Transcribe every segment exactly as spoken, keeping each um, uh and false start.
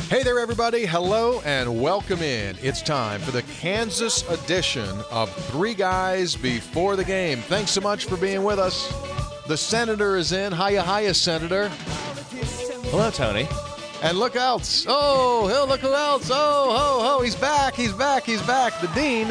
Hey there, everybody. Hello and welcome in. It's time for the Kansas edition of Three Guys Before the Game. Thanks so much for being with us. The Senator is in. Hiya, hiya, Senator. Hello, Tony. And look else. Oh, he'll look who else. Oh, ho, ho. He's back. He's back. He's back. The Dean.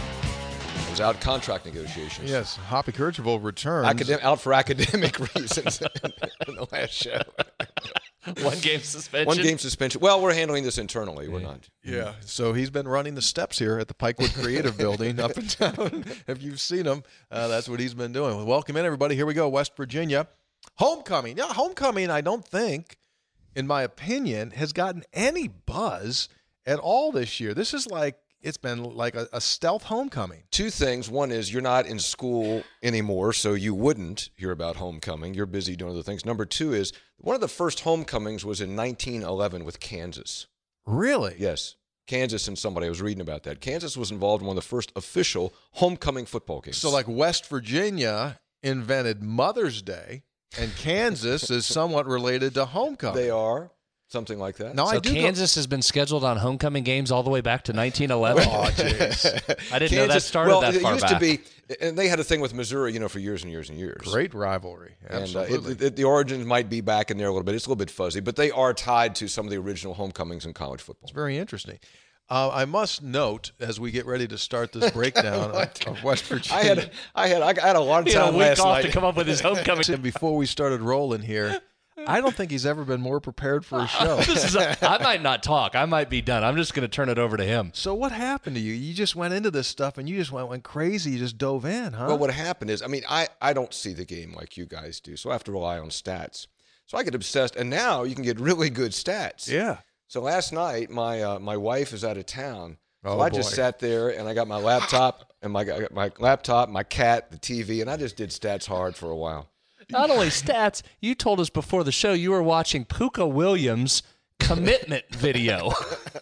I was out contract negotiations. Yes, Hoppy Kercheval returns. Academ- out for academic reasons in the last show. One game suspension. One game suspension. Well, we're handling this internally. We're not. Yeah, so he's been running the steps here at the Pikewood Creative Building up and down. If you've seen him, uh, that's what he's been doing. Well, welcome in, everybody. Here we go, West Virginia. Homecoming. Yeah, homecoming, I don't think, in my opinion, has gotten any buzz at all this year. This is like, it's been like a, a stealth homecoming. Two things. One is you're not in school anymore, so you wouldn't hear about homecoming. You're busy doing other things. Number two is one of the first homecomings was in nineteen eleven with Kansas. Really? Yes. Kansas and somebody. I was reading about that. Kansas was involved in one of the first official homecoming football games. So like West Virginia invented Mother's Day, and Kansas is somewhat related to homecoming. They are. Something like that. No, so I do Kansas go- has been scheduled on homecoming games all the way back to nineteen eleven. Oh, jeez. I didn't Kansas, know that started well, that it far used back. to be, and they had a thing with Missouri, you know, for years and years and years. Great rivalry. Absolutely. And uh, it, it, the origins might be back in there a little bit. It's a little bit fuzzy, but they are tied to some of the original homecomings in college football. It's very interesting. Uh, I must note, as we get ready to start this breakdown of, of West Virginia. I had, I had, I had a lot of He time had a week last off night. to come up with his homecoming. And before we started rolling here, I don't think he's ever been more prepared for a show. This is a, I might not talk. I might be done. I'm just going to turn it over to him. So what happened to you? You just went into this stuff and you just went, went crazy. You just dove in, huh? Well, what happened is, I mean, I, I don't see the game like you guys do, so I have to rely on stats. So I get obsessed, and now you can get really good stats. Yeah. So last night, my uh, my wife is out of town, so Oh, I just boy. sat there and I got my laptop and my I got my laptop, my cat, the T V, and I just did stats hard for a while. Not only stats, you told us before the show you were watching Puka Williams' commitment video.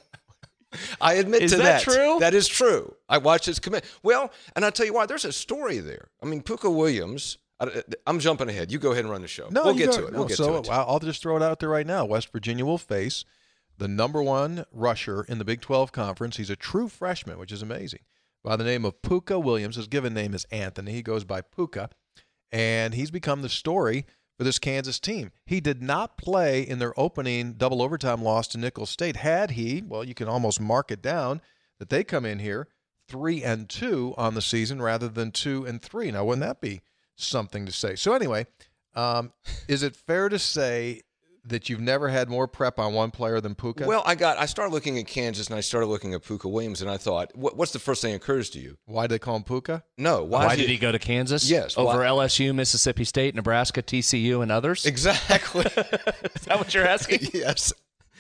I admit Is to that true? That is true. I watched his commit. Well, and I'll tell you why. There's a story there. I mean, Puka Williams. I, I'm jumping ahead. You go ahead and run the show. No, we'll you get go- to it. no, We'll get so to it. I'll I'll just throw it out there right now. West Virginia will face the number one rusher in the Big twelve Conference. He's a true freshman, which is amazing. By the name of Puka Williams. His given name is Anthony. He goes by Puka, and he's become the story for this Kansas team. He did not play in their opening double overtime loss to Nicholls State. Had he, well, you can almost mark it down that they come in here three and two on the season rather than two and three. Now, wouldn't that be something to say? So anyway, um, is it fair to say that you've never had more prep on one player than Puka? Well, I got. I started looking at Kansas and I started looking at Puka Williams, and I thought, what, what's the first thing that occurs to you? Why do they call him Puka? No. Why, Why is did he go to Kansas? Yes, Over why- L S U, Mississippi State, Nebraska, T C U, and others? Exactly. Is that what you're asking? Yes.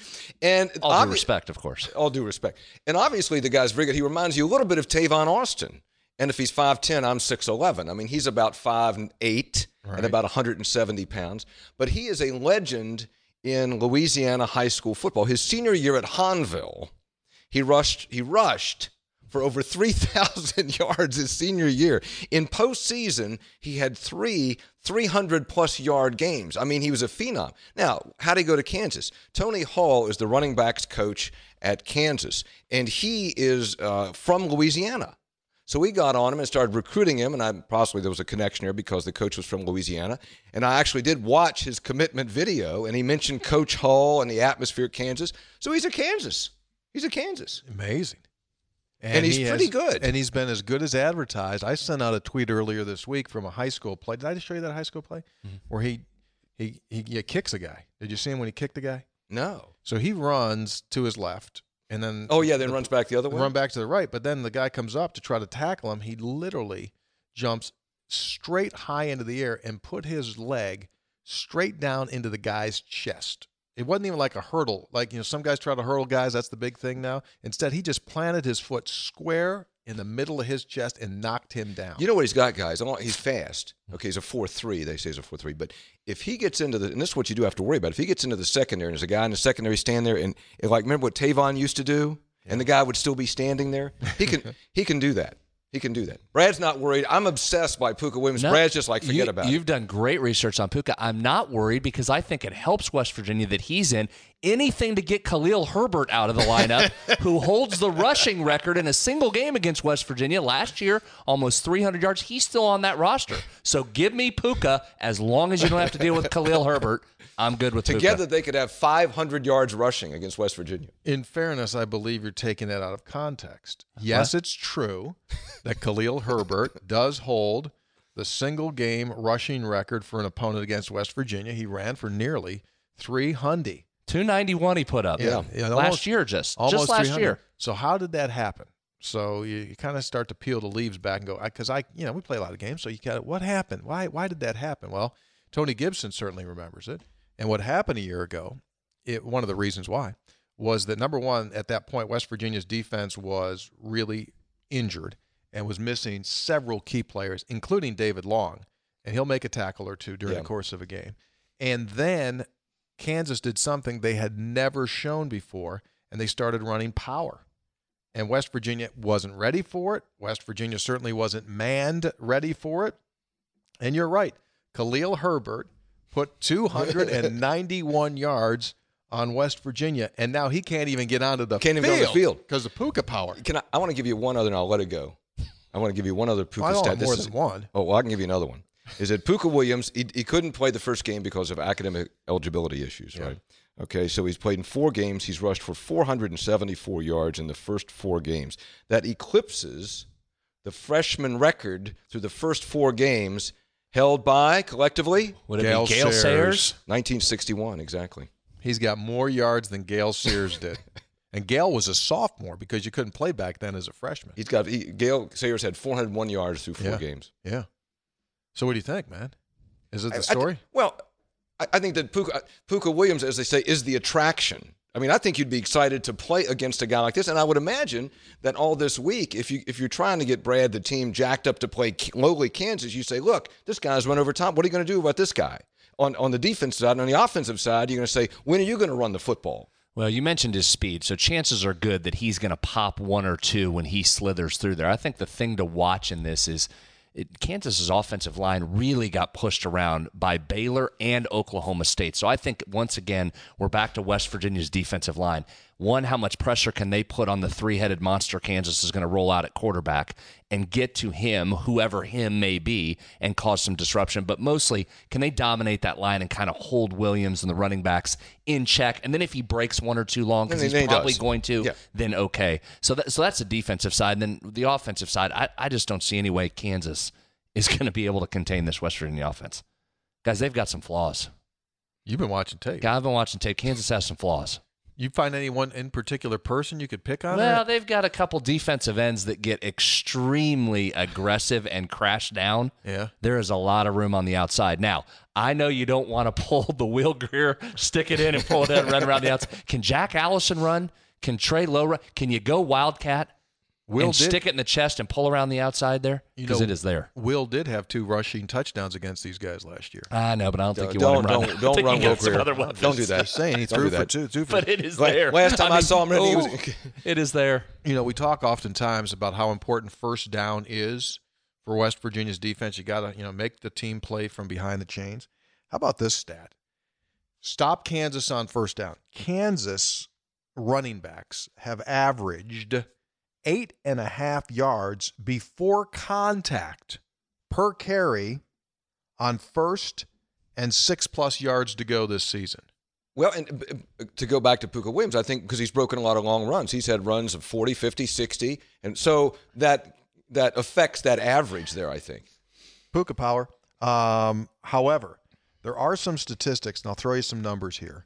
And All obvi- due respect, of course. All due respect. And obviously, the guy's very good. He reminds you a little bit of Tavon Austin. And if he's five ten, I'm six eleven. I mean, he's about five eight Right. and about one hundred seventy pounds. But he is a legend in Louisiana high school football. His senior year at Hahnville, he rushed he rushed for over three thousand yards his senior year. In postseason, he had three three hundred plus yard games. I mean, he was a phenom. Now, how did he go to Kansas? Tony Hall is the running backs coach at Kansas, and he is uh, from Louisiana. So we got on him and started recruiting him, and I possibly there was a connection there because the coach was from Louisiana. And I actually did watch his commitment video, and he mentioned Coach Hall and the atmosphere at Kansas. So he's a Kansas. He's a Kansas. Amazing. And he's he pretty has- good. And he's been as good as advertised. I sent out a tweet earlier this week from a high school play. Did I just show you that high school play? Mm-hmm. Where he, he, he yeah, kicks a guy. Did you see him when he kicked the guy? No. So he runs to his left, and then Oh, yeah, then runs back the other way? run back to the right. But then the guy comes up to try to tackle him. He literally jumps straight high into the air and put his leg straight down into the guy's chest. It wasn't even like a hurdle. Like, you know, some guys try to hurdle guys. That's the big thing now. Instead, he just planted his foot square in the middle of his chest and knocked him down. You know what he's got, guys? I don't- He's fast. Okay, he's a four three. They say he's a four three. But if he gets into the – and this is what you do have to worry about. If he gets into the secondary and there's a guy in the secondary stand there and, and like, remember what Tavon used to do? And the guy would still be standing there? He can he can do that. He can do that. Brad's not worried. I'm obsessed by Puka Williams. No, Brad's just like, forget you, about You've it. done great research on Puka. I'm not worried because I think it helps West Virginia that he's in. Anything to get Khalil Herbert out of the lineup, who holds the rushing record in a single game against West Virginia last year, almost three hundred yards. He's still on that roster. So give me Puka as long as you don't have to deal with Khalil Herbert. I'm good with Puka. Together, they could have five hundred yards rushing against West Virginia. In fairness, I believe you're taking that out of context. Yes, What? it's true that Khalil Herbert does hold the single game rushing record for an opponent against West Virginia. He ran for nearly three hundred. two ninety-one he put up. Yeah. yeah last almost, year just. almost just last three hundred. year. So how did that happen? So you, you kind of start to peel the leaves back and go, because I, you know, we play a lot of games, so you got what happened? Why, why did that happen? Well, Tony Gibson certainly remembers it. And what happened a year ago, it, one of the reasons why, was that, number one, at that point, West Virginia's defense was really injured and was missing several key players, including David Long. And he'll make a tackle or two during Yeah. the course of a game. And then Kansas did something they had never shown before, and they started running power. And West Virginia wasn't ready for it. West Virginia certainly wasn't manned ready for it. And you're right. Khalil Herbert put two hundred ninety-one yards on West Virginia, and now he can't even get onto the Can't field. even get on the field. Because of Puka power. Can I, I want to give you one other, and I'll let it go. I want to give you one other Puka I don't stat. want more This than is- one. Oh, well, I can give you another one. Is that Puka Williams, he, he couldn't play the first game because of academic eligibility issues, Yeah. right? Okay, so he's played in four games. He's rushed for four hundred seventy-four yards in the first four games. That eclipses the freshman record through the first four games held by, collectively, Would it Gale be Gale Sayers. Sayers? nineteen sixty-one, exactly. He's got more yards than Gale Sears did. And Gale was a sophomore because you couldn't play back then as a freshman. He's got he, Gale Sayers had four hundred one yards through four Yeah. games. Yeah. So what do you think, man? Is it the I- I story? thi- well, I, I think that Puka, Puka Williams, as they say, is the attraction. I mean, I think you'd be excited to play against a guy like this, and I would imagine that all this week, if you if you're trying to get Brad the team jacked up to play K- lowly Kansas, you say, look, this guy's run over top. What are you going to do about this guy? On on the defensive side, and on the offensive side, you're going to say, when are you going to run the football? Well, you mentioned his speed, so chances are good that he's going to pop one or two when he slithers through there. I think the thing to watch in this is it, Kansas's offensive line really got pushed around by Baylor and Oklahoma State. So I think, once again, we're back to West Virginia's defensive line. One, how much pressure can they put on the three-headed monster Kansas is going to roll out at quarterback and get to him, whoever him may be, and cause some disruption. But mostly, can they dominate that line and kind of hold Williams and the running backs in check? And then if he breaks one or two long, because And he's then he probably does. going to, Yeah. then okay. So that, so that's the defensive side. And then the offensive side, I, I just don't see any way Kansas is going to be able to contain this West Virginia offense. Guys, they've got some flaws. You've been watching tape. Guy, I've been watching tape. Kansas has some flaws. You find anyone in particular person you could pick on? Well, or- they've got a couple defensive ends that get extremely aggressive and crash down. Yeah. There is a lot of room on the outside. Now, I know you don't want to pull the Will Greer, stick it in and pull it in and run around the outside. Can Jack Allison run? Can Trey Lowe run? Can you go Wildcat Will and did, stick it in the chest and pull around the outside there? You Because know- it is there. Will did have two rushing touchdowns against these guys last year. I know, but I don't think you don't want him don't running. don't I think run he Will got some Greer. other weapons. Don't do that. Just saying, he Don't threw do for that. two, two for But it is La- there. last time I saw him, he oh, was- it is there. You know, we talk oftentimes about how important first down is for West Virginia's defense. You got to, you know, make the team play from behind the chains. How about this stat? Stop Kansas on first down. Kansas running backs have averaged eight and a half yards before contact per carry on first and six plus yards to go this season. Well, and uh, to go back to Puka Williams, I think because he's broken a lot of long runs. He's had runs of forty, fifty, sixty, and so that that affects that average there, I think. Puka power. Um, however, there are some statistics, and I'll throw you some numbers here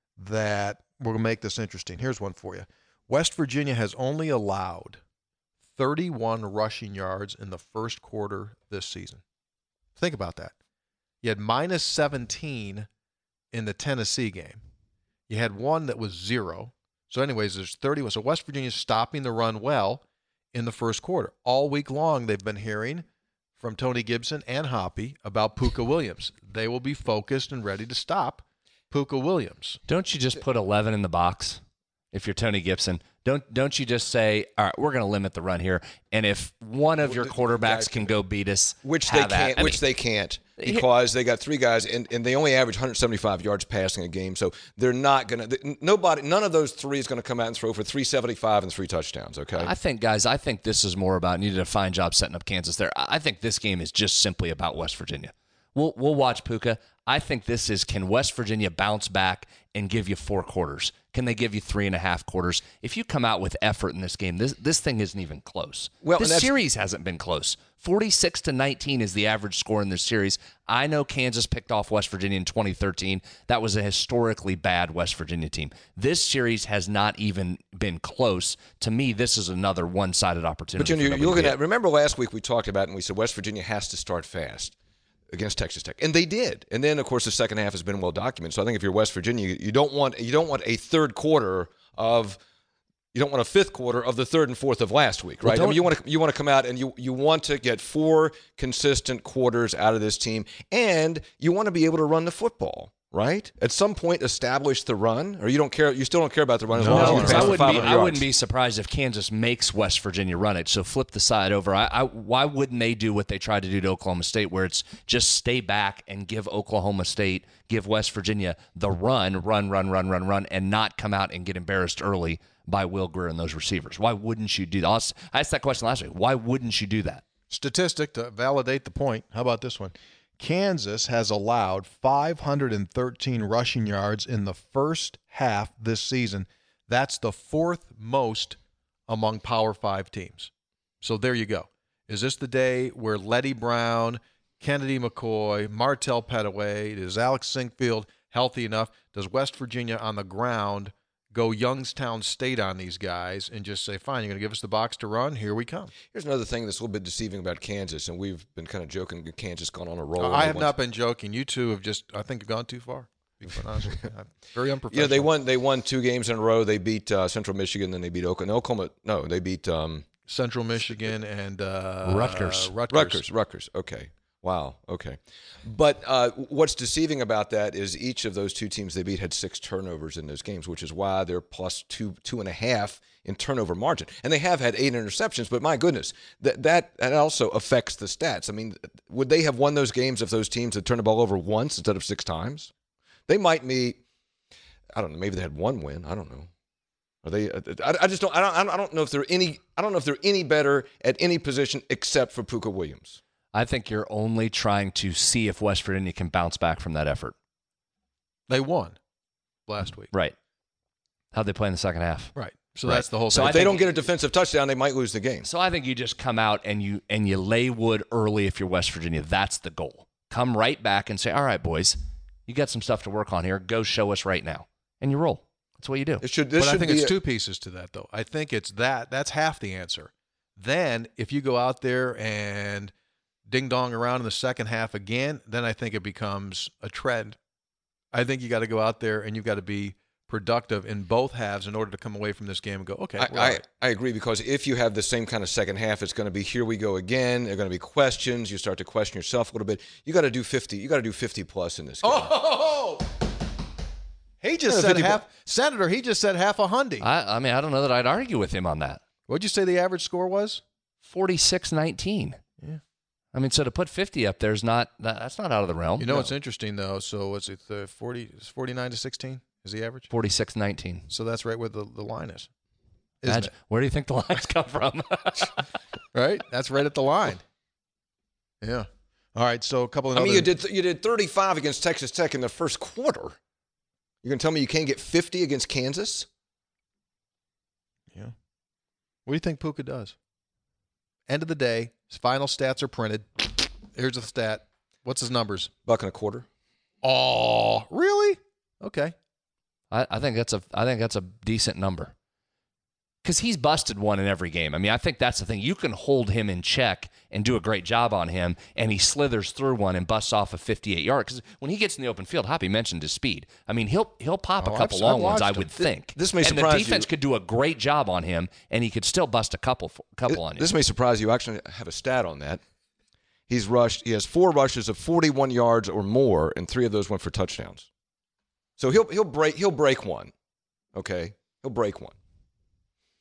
that will make this interesting. Here's one for you. West Virginia has only allowed thirty-one rushing yards in the first quarter this season. Think about that. You had minus seventeen in the Tennessee game. You had one that was zero. So anyways, there's thirty-one. So West Virginia's stopping the run well in the first quarter. All week long, they've been hearing from Tony Gibson and Hoppy about Puka Williams. They will be focused and ready to stop Puka Williams. Don't you just put eleven in the box if you're Tony Gibson? Don't don't you just say, all right, we're going to limit the run here, and if one of your quarterbacks can go beat us, which they have at- can't, I which mean, they can't, because they got three guys, and, and they only average one hundred seventy-five yards passing a game, so they're not going to. Nobody, none of those three is going to come out and throw for three seventy-five and three touchdowns. Okay, I think, guys, I think this is more about. You did a fine job setting up Kansas there. I think this game is just simply about West Virginia. We'll we'll watch Puka. I think this is, can West Virginia bounce back and give you four quarters? Can they give you three and a half quarters? If you come out with effort in this game, this this thing isn't even close. Well, this series hasn't been close. forty-six to nineteen is the average score in this series. I know Kansas picked off West Virginia in twenty thirteen. That was a historically bad West Virginia team. This series has not even been close. To me, this is another one-sided opportunity. But you know, for you're looking W V U. at. Remember last week we talked about it and we said West Virginia has to start fast against Texas Tech, and they did. And then, of course, the second half has been well documented. So I think if you're West Virginia, you, you don't want you don't want a third quarter of you don't want a fifth quarter of the third and fourth of last week, right? Well, I mean, you want to you want to come out and you you want to get four consistent quarters out of this team, and you want to be able to run the football. Right? At some point, establish the run, or you don't care. You still don't care about the run as No, long as No, you because pass I the wouldn't, five be, hundred I yards. wouldn't be surprised if Kansas makes West Virginia run it. So flip the side over. I, I, why wouldn't they do what they tried to do to Oklahoma State, where it's just stay back and give Oklahoma State, give West Virginia the run, run, run, run, run, run, and not come out and get embarrassed early by Will Grier and those receivers? Why wouldn't you do that? I asked that question last week. Why wouldn't you do that? Statistic to validate the point. How about this one? Kansas has allowed five hundred thirteen rushing yards in the first half this season. That's the fourth most among Power Five teams. So there you go. Is this the day where Letty Brown, Kennedy McCoy, Martell Pettaway, is Alex Sinkfield healthy enough? Does West Virginia on the ground go Youngstown State on these guys and just say, fine, you're going to give us the box to run? Here we come. Here's another thing that's a little bit deceiving about Kansas, and we've been kind of joking that Kansas gone on a roll. I have not been joking. You two have just, I think, gone too far. Being quite honest with you. Very unprofessional. Yeah, they won. They won two games in a row. They beat uh, Central Michigan, then they beat Oklahoma. Oklahoma. No, they beat um, Central Michigan and uh, Rutgers. Rutgers. Rutgers. Rutgers. Okay. Wow. Okay. But uh, what's deceiving about that is each of those two teams they beat had six turnovers in those games, which is why they're plus two, two and a half in turnover margin. And they have had eight interceptions, but my goodness, that that, that also affects the stats. I mean, would they have won those games if those teams had turned the ball over once instead of six times? They might be, I don't know, maybe they had one win. I don't know. Are they? I, I just don't. I don't. I don't know if they're any. I don't know if they're any better at any position except for Puka Williams. I think you're only trying to see if West Virginia can bounce back from that effort. They won last week. Right. How'd they play in the second half? Right. So Right. that's the whole So thing. I If they think- don't get a defensive touchdown, they might lose the game. So I think you just come out and you and you lay wood early if you're West Virginia. That's the goal. Come right back and say, all right, boys, you got some stuff to work on here. Go show us right now. And you roll. That's what you do. It should. This but I should think be it's a- two pieces to that, though. I think it's that. That's half the answer. Then if you go out there and ding-dong around in the second half again, then I think it becomes a trend. I think you got to go out there and you've got to be productive in both halves in order to come away from this game and go, okay, I, we're all I, right. I agree, because if you have the same kind of second half, it's going to be here we go again. There are going to be questions. You start to question yourself a little bit. You got to do fifty. You got to do fifty plus in this game. Oh, he just Yeah, said fifty half. Senator, he just said half a hundy. I, I mean, I don't know that I'd argue with him on that. What'd you say the average score was? forty-six nineteen. Yeah. I mean, so to put fifty up there is not, that, that's not out of the realm. You know what's interesting, though? So what's it, the forty, is forty-nine to sixteen is the average? forty-six nineteen. So that's right where the, the line is. Isn't Imagine- Where do you think the lines come from? it? Right? That's right at the line. Yeah. All right, so a couple of I mean, other- you did you did thirty-five against Texas Tech in the first quarter. You're going to tell me you can't get fifty against Kansas? Yeah. What do you think Puka does? End of the day, his final stats are printed. Here's the stat. What's his numbers? Buck and a quarter. Oh, really? Okay. I, I think that's a I think that's a decent number. Because he's busted one in every game. I mean, I think that's the thing. You can hold him in check and do a great job on him, and he slithers through one and busts off a fifty-eight yard. Because when he gets in the open field, Hoppy mentioned his speed. I mean, he'll he'll pop Oh, a couple I've- long I've ones, I watched would him. think. This may and surprise the defense you. could do a great job on him, and he could still bust a couple couple on you. This may surprise you. I actually have a stat on that. He's rushed. He has four rushes of forty-one yards or more, and three of those went for touchdowns. So he'll he'll break he'll break one. Okay, he'll break one.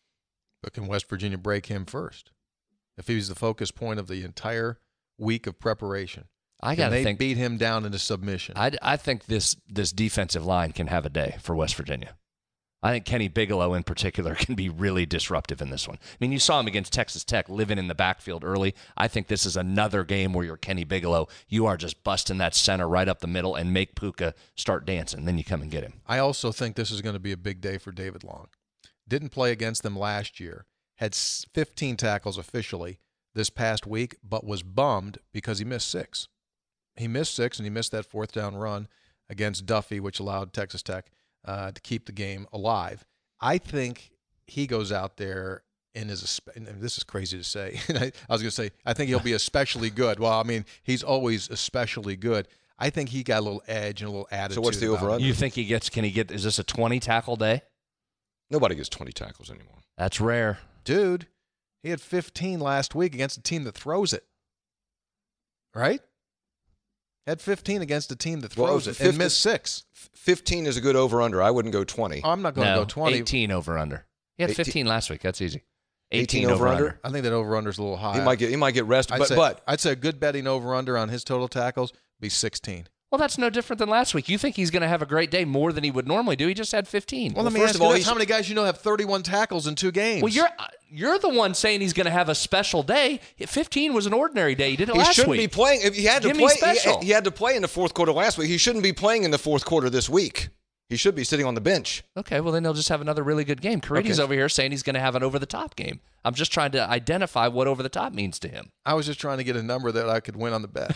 But can West Virginia break him first? If he was the focus point of the entire week of preparation, I can got to they think beat him down into submission? I, I think this this defensive line can have a day for West Virginia. I think Kenny Bigelow in particular can be really disruptive in this one. I mean, you saw him against Texas Tech living in the backfield early. I think this is another game where you're Kenny Bigelow. You are just busting that center right up the middle and make Puka start dancing. Then you come and get him. I also think this is going to be a big day for David Long. Didn't play against them last year. Had fifteen tackles officially this past week, but was bummed because he missed six. He missed six, and he missed that fourth down run against Duffy, which allowed Texas Tech Uh, to keep the game alive. I think he goes out there and is, a, and this is crazy to say. I, I was going to say, I think he'll be especially good. Well, I mean, he's always especially good. I think he got a little edge and a little attitude. So what's the about over-under? You think he gets, can he get, is this a twenty tackle day? Nobody gets twenty tackles anymore. That's rare. Dude, he had fifteen last week against a team that throws it. Right? Had fifteen against a team that throws Well, it fifty and missed six. fifteen is a good over-under. I wouldn't go twenty. I'm not going to No, go twenty. eighteen over under. He had eighteen fifteen last week. That's easy. eighteen eighteen, over over under? under. I think that over-under is a little high. He might get he might get rested, I'd but say, but I'd say a good betting over-under on his total tackles be sixteen. Well, that's no different than last week. You think he's going to have a great day more than he would normally do. He just had fifteen. Well, let me first ask of you all, this. he's- How many guys you know have thirty-one tackles in two games? Well, you're uh, you're the one saying he's going to have a special day. fifteen was an ordinary day. He did it he last shouldn't week. be playing. If he had to Give me play, special. he, he had to play in the fourth quarter last week. He shouldn't be playing in the fourth quarter this week. He should be sitting on the bench. Okay, well, then he'll just have another really good game. Caridi's Okay. over here saying he's going to have an over-the-top game. I'm just trying to identify what over-the-top means to him. I was just trying to get a number that I could win on the bet.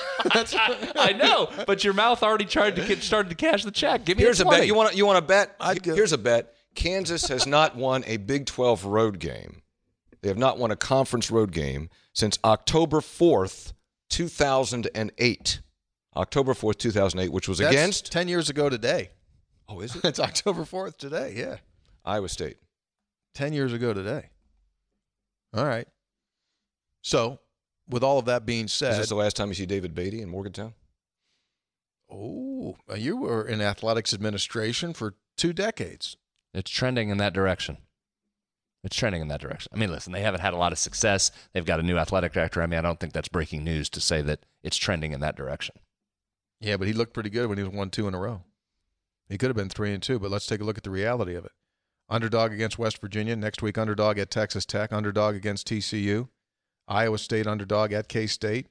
I know, but your mouth already tried to get, started to cash the check. Give me Here's a a twenty. bet. You want you want to bet? I'd go- Here's a bet. Kansas has not won a Big twelve road game. They have not won a conference road game since October fourth, two thousand eight. October fourth, two thousand eight, which was That's against ten years ago today. Oh, is it? It's October fourth today, yeah. Iowa State. ten years ago today. All right. So, with all of that being Is said, this the last time you see David Beatty in Morgantown? oh, you were in athletics administration for two decades. It's trending in that direction. It's trending in that direction. I mean, listen, they haven't had a lot of success. They've got a new athletic director. I mean, I don't think that's breaking news to say that it's trending in that direction. Yeah, but he looked pretty good when he was won two in a row. He could have been three and two, but let's take a look at the reality of it. Underdog against West Virginia. Next week, underdog at Texas Tech. Underdog against T C U. Iowa State underdog at K-State.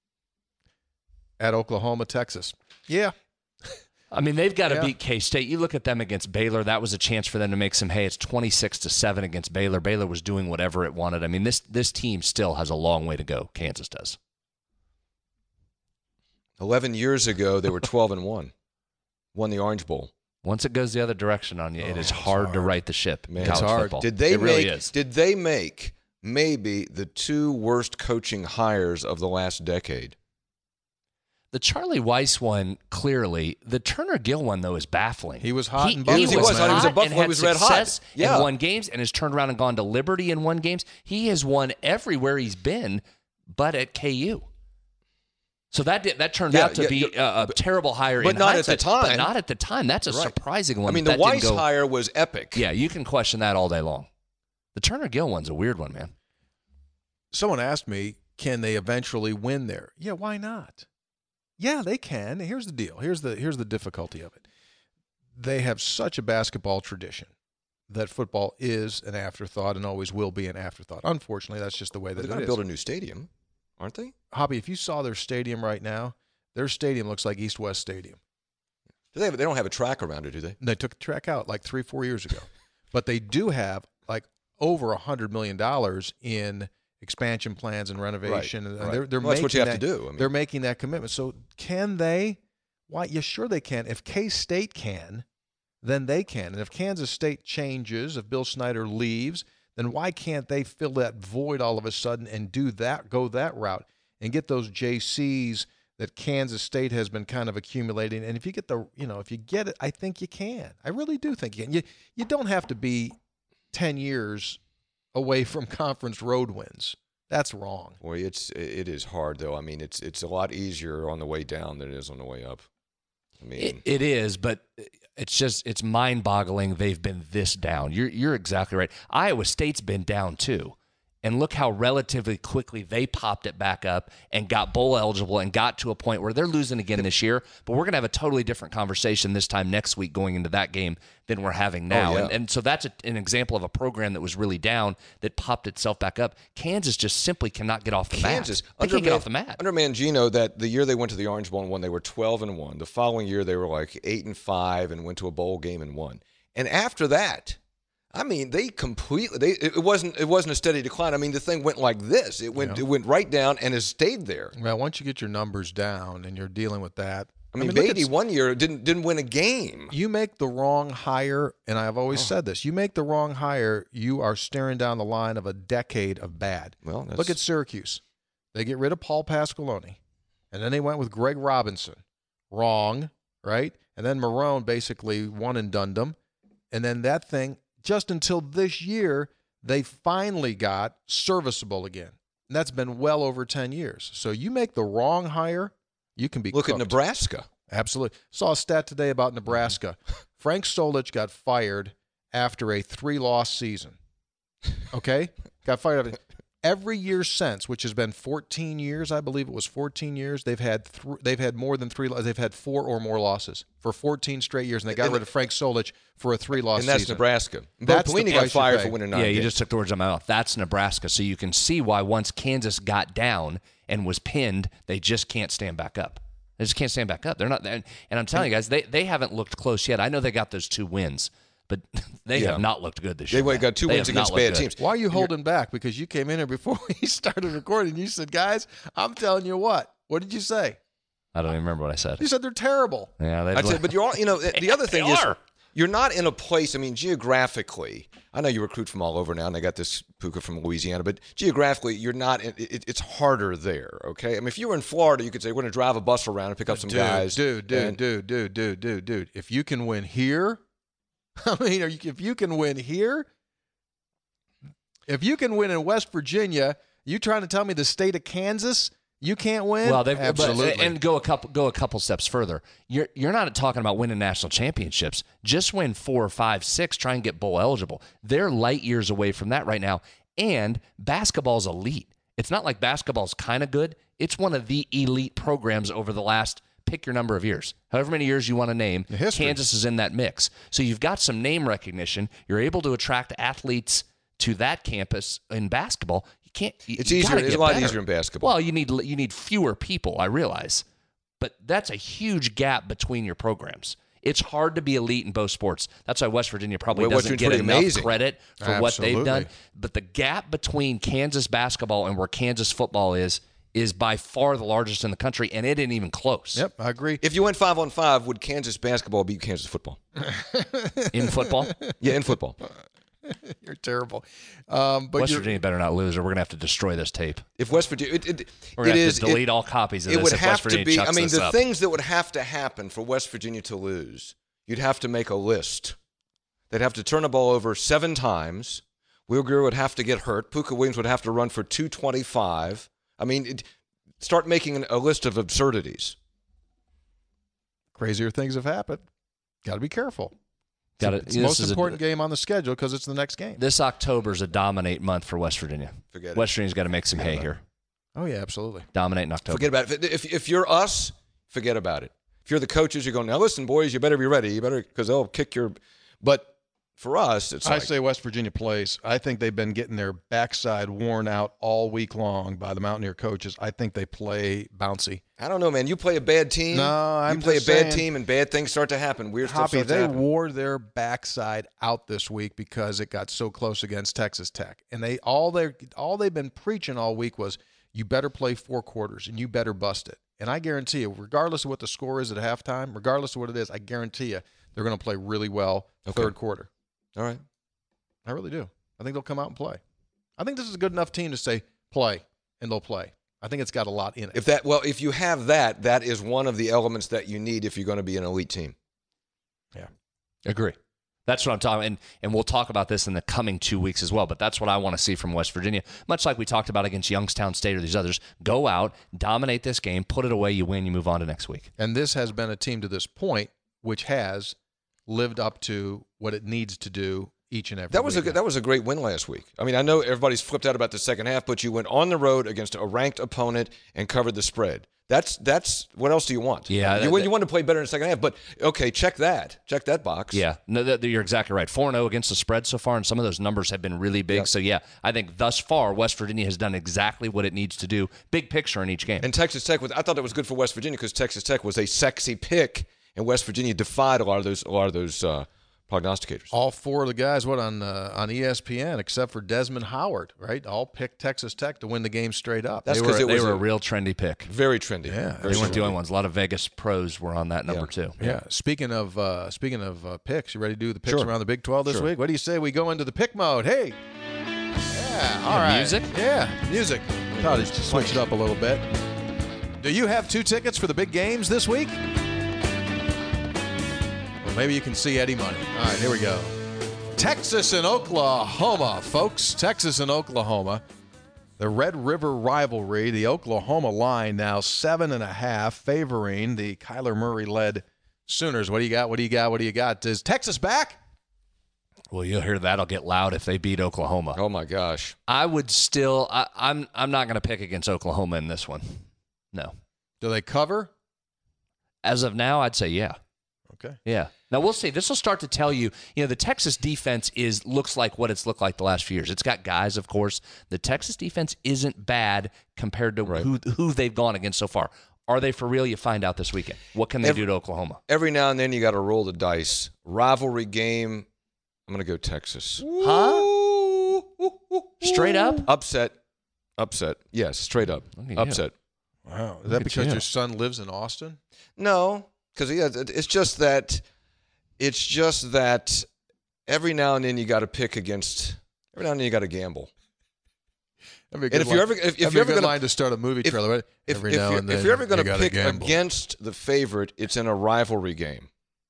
At Oklahoma, Texas. Yeah. I mean, they've got to Yeah. beat K-State. You look at them against Baylor. That was a chance for them to make some hay. It's twenty-six to seven against Baylor. Baylor was doing whatever it wanted. I mean, this this team still has a long way to go. Kansas does. Eleven years ago, they were twelve and one. Won the Orange Bowl. Once it goes the other direction on you, it Oh, is it's hard, to hard. right the ship. in Man, college it's hard. football. Did they it make? really is. Did they make maybe the two worst coaching hires of the last decade? The Charlie Weiss one, clearly. The Turner Gill one, though, is baffling. He was hot he, in he Buffalo, was, He was hot. He was at hot Buffalo. and He had was red hot. success Yeah. and won games and has turned around and gone to Liberty and won games. He has won everywhere he's been, but at K U. So that did, that turned Yeah, out to yeah, be yeah, a, a terrible hire but in not at the hindsight, time. But not at the time. That's a Right. surprising one. I mean, that the didn't Weiss go- hire was epic. Yeah, you can question that all day long. The Turner Gill one's a weird one, man. Someone asked me, can they eventually win there? Yeah, why not? Yeah, they can. Here's the deal. Here's the here's the difficulty of it. They have such a basketball tradition that football is an afterthought and always will be an afterthought. Unfortunately, that's just the way that They're it going to is. build a new stadium, aren't they? Hobby, if you saw their stadium right now, their stadium looks like East West Stadium. Do they, have, they don't have a track around it, do they? And they took the track out like three, four years ago. But they do have like over a hundred million dollars in expansion plans and renovation, Right, and right. they're they're Well, that's making what you have that, to do. I mean- they're making that commitment. So can they? Why? Yeah, sure they can. If K-State can, then they can. And if Kansas State changes, if Bill Snyder leaves, then why can't they fill that void all of a sudden and do that, go that route, and get those J Cs that Kansas State has been kind of accumulating? And if you get the, you know, if you get it, I think you can. I really do think you can. You you don't have to be ten years away from conference road wins. That's wrong. Boy, it's it is hard though. I mean, it's it's a lot easier on the way down than it is on the way up. I mean, It, it is, but it's just it's mind-boggling they've been this down. You're you're exactly right. Iowa State's been down too. And look how relatively quickly they popped it back up and got bowl eligible and got to a point where they're losing again this year. But we're going to have a totally different conversation this time next week going into that game than we're having now. Oh, yeah. and, and so that's a, an example of a program that was really down that popped itself back up. Kansas just simply cannot get off the Kansas, mat. They under can't get Man- off the mat. Under Mangino, that the year they went to the Orange Bowl and won, they were twelve and one. The following year, they were like eight and five and went to a bowl game and won. And after that, I mean, they completely. They it wasn't. It wasn't a steady decline. I mean, the thing went like this. It went. Yeah. It went right down and has stayed there. Well, once you get your numbers down and you're dealing with that, I mean, look at Beatty s- one year didn't didn't win a game. You make the wrong hire, and I've always Oh. said this: you make the wrong hire, you are staring down the line of a decade of bad. Well, that's, Look at Syracuse; they get rid of Paul Pasqualoni, and then they went with Greg Robinson. Wrong, right? And then Marone basically one and done them, and then that thing. Just until this year, they finally got serviceable again. And that's been well over ten years. So you make the wrong hire, you can be look cooked. at Nebraska. Absolutely. Saw a stat today about Nebraska. Frank Solich got fired after a three-loss season. Okay? Got fired after every year since, which has been fourteen years, I believe it was fourteen years. They've had th- they've had more than three. They've had four or more losses for fourteen straight years, and they got And- rid of Frank Solich for a three-loss And that's season. Nebraska. Bo That's the Pelini got price you fired pay. for winning nine Yeah, you games. just took the words out of my mouth. That's Nebraska. So you can see why once Kansas got down and was pinned, they just can't stand back up. They just can't stand back up. They're not. And, and I'm telling you guys, they they haven't looked close yet. I know they got those two wins, but they Yeah. have not looked good this They year. went- got two They wins have not against looked bad good. teams. Why are you holding back? Because you came in here before we started recording. You said, guys, I'm telling you what. What did you say? I don't even remember what I said. You said they're terrible. Yeah, I'd say, but you're all, you know, the other thing They is are. you're not in a place. I mean, geographically, I know you recruit from all over now, and they got this Puka from Louisiana, but geographically, you're not. In, it, it's harder there. Okay, I mean, if you were in Florida, you could say we're going to drive a bus around and pick up some dude, guys. Dude, dude, and- dude, dude, dude, dude, dude. If you can win here, I mean, are you, if you can win here, if you can win in West Virginia, you trying to tell me the state of Kansas you can't win? Well, they've absolutely. but, and go a couple go a couple steps further. You're you're not talking about winning national championships. Just win four or five, six. Try and get bowl eligible. They're light years away from that right now. And basketball's elite. It's not like basketball's kind of good. It's one of the elite programs over the last pick your number of years, however many years you want to name. history. Kansas is in that mix, so you've got some name recognition. You're able to attract athletes to that campus in basketball. You can't. You, It's you easier. gotta It's get a lot better. easier in basketball. Well, you need you need fewer people, I realize, but that's a huge gap between your programs. It's hard to be elite in both sports. That's why West Virginia probably Well, West doesn't get Virginia's enough amazing. credit for what they've Absolutely. done. But the gap between Kansas basketball and where Kansas football is is by far the largest in the country, and it ain't even close. Yep, I agree. If you went five on five, would Kansas basketball beat Kansas football? In football, Yeah, in football. You're terrible. Um, but West you're, Virginia better not lose, or we're gonna have to destroy this tape. If West Virginia, it, it, We're it gonna is have to delete it, all copies of it this would if have West Virginia to be. chucks I mean, this the up. things that would have to happen for West Virginia to lose, you'd have to make a list. They'd have to turn the ball over seven times. Will Greer would have to get hurt. Puka Williams would have to run for two twenty-five. I mean, it, start making an, a list of absurdities. crazier things have happened. Got to be careful. Got It's it. the most important game on the schedule because it's the next game. This October's a dominate month for West Virginia. Forget it. West Virginia's got to make some hay here. Oh, yeah, absolutely. Dominate in October. Forget about it. If, if, if you're us, forget about it. If you're the coaches, you're going, now listen, boys, you better be ready. You better, because they'll kick your. But for us, it's I like, say West Virginia plays. I think they've been getting their backside worn out all week long by the Mountaineer coaches. I think they play bouncy. I don't know, man. You play a bad team. No, I'm You play a just bad saying- team, and bad things start to happen. Weird stuff Hoppy, starts to they happen. wore their backside out this week because it got so close against Texas Tech, and they all they all they've been preaching all week was you better play four quarters and you better bust it. And I guarantee you, regardless of what the score is at halftime, regardless of what it is, I guarantee you they're going to play really well Okay. third quarter. All right. I really do. I think they'll come out and play. I think this is a good enough team to say play, and they'll play. I think it's got a lot in it. If that, well, if you have that, that is one of the elements that you need if you're going to be an elite team. yeah. Agree. That's what I'm talking, and and we'll talk about this in the coming two weeks as well. But that's what I want to see from West Virginia. Much like we talked about against Youngstown State or these others, go out, dominate this game, put it away, you win, you move on to next week. And this has been a team to this point which has lived up to what it needs to do each and every That was week. a good, that was a great win last week. I mean, I know everybody's flipped out about the second half, but you went on the road against a ranked opponent and covered the spread. That's that's what else do you want? Yeah, you, that, you want to play better in the second half, but okay, check that, check that box. Yeah, no, that, you're exactly right. four and oh against the spread so far, and some of those numbers have been really big. Yeah. So, yeah, I think thus far West Virginia has done exactly what it needs to do. Big picture in each game. And Texas Tech was. I thought that was good for West Virginia because Texas Tech was a sexy pick, and West Virginia defied a lot of those a lot of those uh, prognosticators. All four of the guys, what, on uh, on E S P N, except for Desmond Howard, right? All picked Texas Tech to win the game straight up. That's they 'cause were, it they was were a, a- real trendy pick. Very trendy. Yeah, Very They weren't the trendy. only ones. A lot of Vegas pros were on that number, Yeah. too. Yeah. Speaking of uh, speaking of uh, picks, you ready to do the picks Sure. around the Big twelve this Sure. week? What do you say we go into the pick mode? Hey, yeah, all Yeah, right, music? yeah, music. Thought I'd just switch it up a little bit. Do you have two tickets for the big games this week? Well, maybe you can see Eddie Money. All right, here we go. Texas and Oklahoma, folks. Texas and Oklahoma. The Red River rivalry, the Oklahoma line now seven and a half, favoring the Kyler Murray-led Sooners. What do you got? What do you got? What do you got? Is Texas back? Well, you'll hear that'll get loud if they beat Oklahoma. Oh my gosh. I would still I, I'm I'm not going to pick against Oklahoma in this one. No. Do they cover? As of now, I'd say yeah. Okay. Yeah. Now we'll see. This will start to tell you. You know, the Texas defense is looks like what it's looked like the last few years. It's got guys, of course. The Texas defense isn't bad compared to Right. who who they've gone against so far. Are they for real? You find out this weekend. What can they Every- do to Oklahoma? Every now and then you got to roll the dice. Rivalry game. I'm going to go Texas. Huh? Straight up? Upset. Upset. Yes, straight up. Look at you. Upset. Wow. Is Look that at because you. your son lives in Austin? No, because yeah, it- it's just that. It's just that every now and then you got to pick against. Every now and then you got to gamble. That'd be a And good if you're line- ever- if- if that'd be you're a ever good gonna- line to start a movie if- trailer, right? If, Every if now you're, and then if you're ever going you to gotta pick gamble. against the favorite, it's in a rivalry game.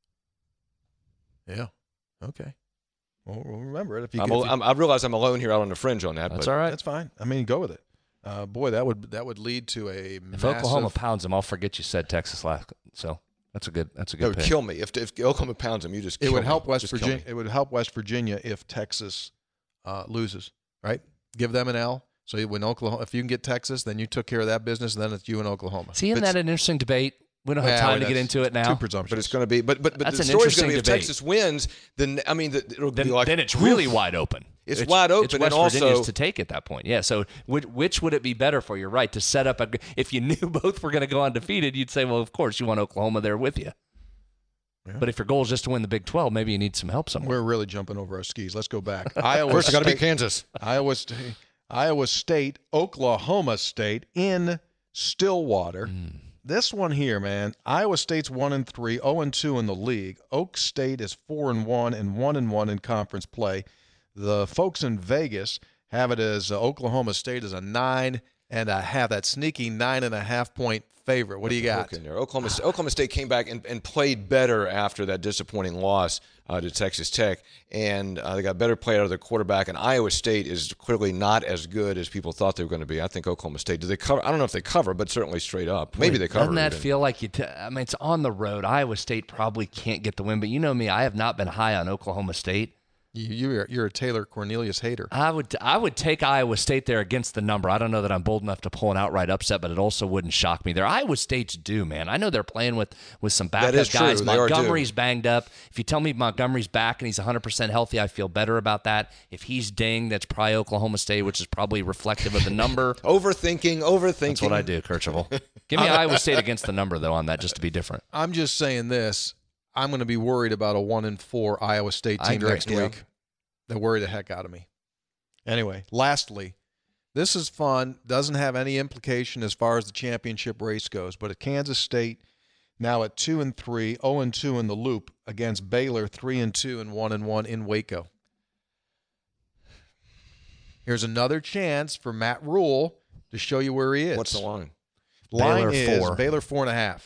Yeah. Okay. Well, we'll remember it if you. I'm, if al- you- I'm, I realize I'm alone here out on the fringe on that. That's but all right. That's fine. I mean, go with it. Uh, boy, that would that would lead to a If massive. Oklahoma pounds them, I'll forget you said Texas last. So that's a good. That's a That good would pick. kill me if, if Oklahoma pounds them. You just It kill would me. help West Just kill Virginia. me. It would help West Virginia if Texas uh, loses. Right? Give them an L. So when Oklahoma, if you can get Texas, then you took care of that business, and then it's you and Oklahoma. See, isn't It's- that an interesting debate? We don't have Yeah, time well, to get that's into it now. Too presumptuous. But it's going to be. But but but That's the an story's going to be if interesting debate. Texas wins, then I mean, the, it'll then, be like then it's woof. really wide open. It's wide open, It's and West also- Virginia's to take at that point. Yeah. So which, which would it be better for? You're right to set up a. If you knew both were going to go undefeated, you'd say, well, of course you want Oklahoma there with you. Yeah. But if your goal is just to win the Big twelve, maybe you need some help somewhere. We're really jumping over our skis. Let's go back. Iowa First, you got to State- beat Kansas. Iowa State, Iowa State, Oklahoma State in Stillwater. Mm. This one here, man. Iowa State's one and three, zero and two in the league. Oak State is four and one and one and one in conference play. The folks in Vegas have it as uh, Oklahoma State is a nine and a half. That sneaky nine and a half point favorite. What do you got? Hook in there. Oklahoma, Oklahoma State came back and, and played better after that disappointing loss uh, to Texas Tech, and uh, they got better play out of their quarterback. And Iowa State is clearly not as good as people thought they were going to be. I think Oklahoma State. Do they cover? I don't know if they cover, but certainly straight up. Maybe they cover. Doesn't that even. feel like you? T- I mean, it's on the road. Iowa State probably can't get the win, but you know me, I have not been high on Oklahoma State. You, you're, you're a Taylor Cornelius hater. I would I would take Iowa State there against the number. I don't know that I'm bold enough to pull an outright upset, but it also wouldn't shock me there. Iowa State's due, man. I know they're playing with, with some backup is true. guys. They are due. Montgomery's banged up. If you tell me Montgomery's back and he's one hundred percent healthy, I feel better about that. If he's dinged, that's probably Oklahoma State, which is probably reflective of the number. Overthinking, overthinking. That's what I do, Kirchhoff. Give me Iowa State against the number, though, on that, just to be different. I'm just saying this. I'm going to be worried about a one and four Iowa State I team agree. next Yeah. week. They worry the heck out of me. Anyway, lastly, this is fun. Doesn't have any implication as far as the championship race goes. But at Kansas State, now at two and three, zero and two in the loop against Baylor, three and two and one and one in Waco. Here's another chance for Matt Rule to show you where he is. What's the line? Line Baylor is four. Baylor four and a half.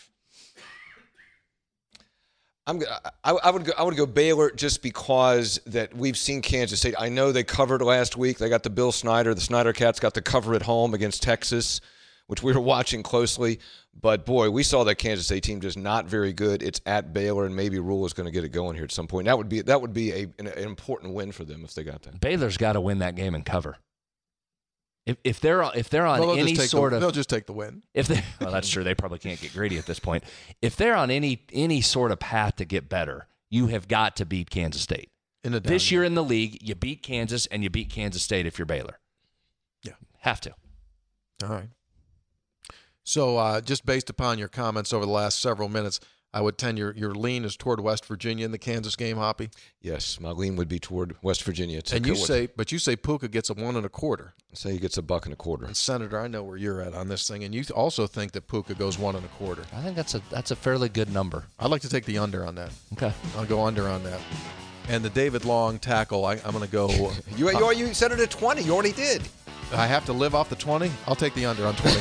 I'm. I, I would go. I would go Baylor just because that we've seen Kansas State. I know they covered last week. They got the Bill Snyder. The Snyder Cats got the cover at home against Texas, which we were watching closely. But, boy, we saw that Kansas State team just not very good. It's at Baylor, and maybe Rule is going to get it going here at some point. That would be that would be a, an, an important win for them if they got that. Baylor's got to win that game and cover. If if they're if they're on well, any sort the, of they'll just take the win. If they well, that's true. They probably can't get greedy at this point. If they're on any any sort of path to get better, you have got to beat Kansas State. In a this year in the league, you beat Kansas and you beat Kansas State if you're Baylor. Yeah, have to. All right. So uh, just based upon your comments over the last several minutes, I would tend your, your lean is toward West Virginia in the Kansas game, Hoppy? Yes, my lean would be toward West Virginia. And you say, but you say Puka gets a one and a quarter. I say he gets a buck and a quarter. And Senator, I know where you're at on this thing, and you also think that Puka goes one and a quarter. I think that's a that's a fairly good number. I'd like to take the under on that. Okay, I'll go under on that. And the David Long tackle, I, I'm going to go. you, you you set it at twenty. You already did. I have to live off the twenty? I'll take the under on twenty.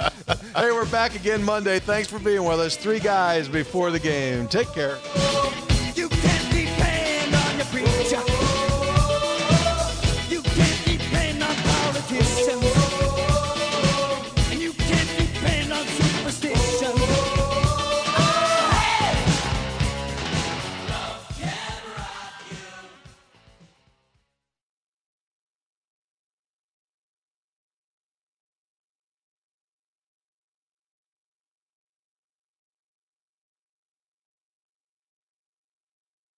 Hey, we're back again Monday. Thanks for being with us. Three guys before the game. Take care.